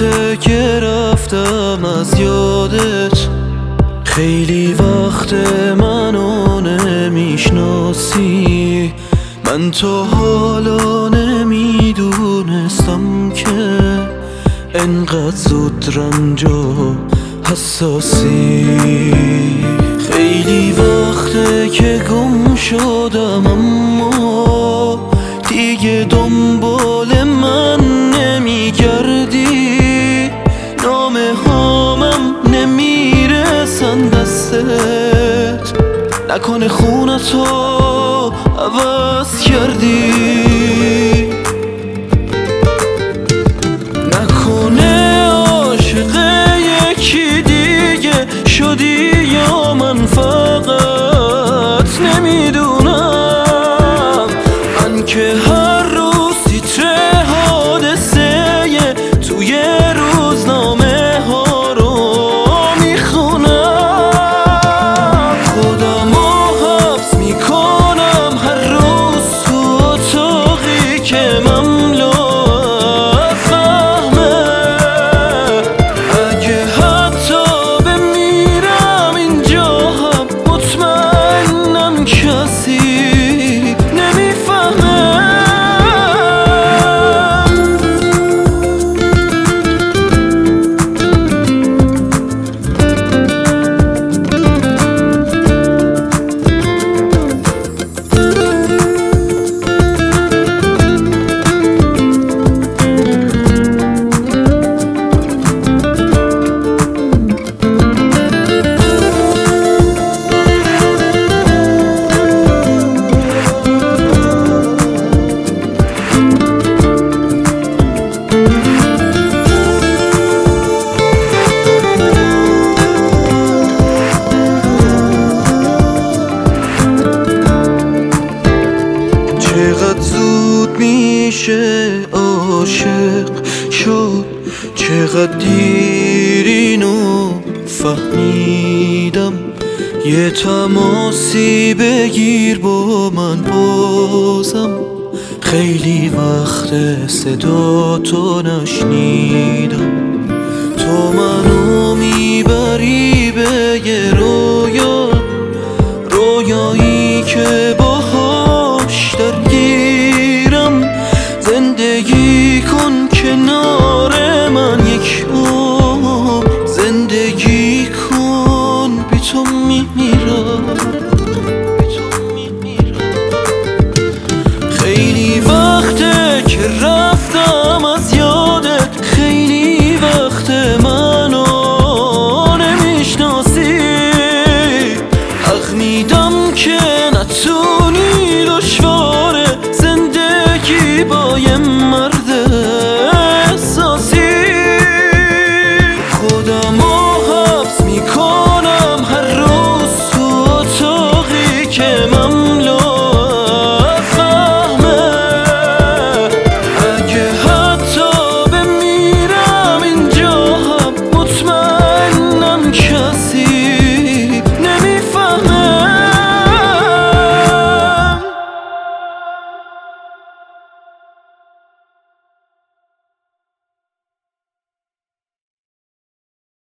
وقته که رفتم از یادت، خیلی وقت منو نمیشناسی. من تا حالا نمیدونستم که انقدر زود رنج و حساسی. خیلی وقته که گم شدم اما دیگه دنبال من نمیگردی. نامه هامم نمیرسن دستت، نکنه خونتو عوض کردی. نکنه عاشق یکی دیگه شدی یا من فقط نمیدونم. من که هر روز تیتر حادثه توی روزنامه ها رو میخونم. خودمو حبس میکنم هر روز تو اتاقی که مملو از وهمه. اگه حتی بمیرم اینجا هم مطمئنم کسی نمیفهمه. چقدر زود میشه عاشق شد، چقدر دیر اینو فهمیدم. یه تماسی بگیر با من بازم، خیلی وقت صدا تو نشنیدم. تو منو میبری به یه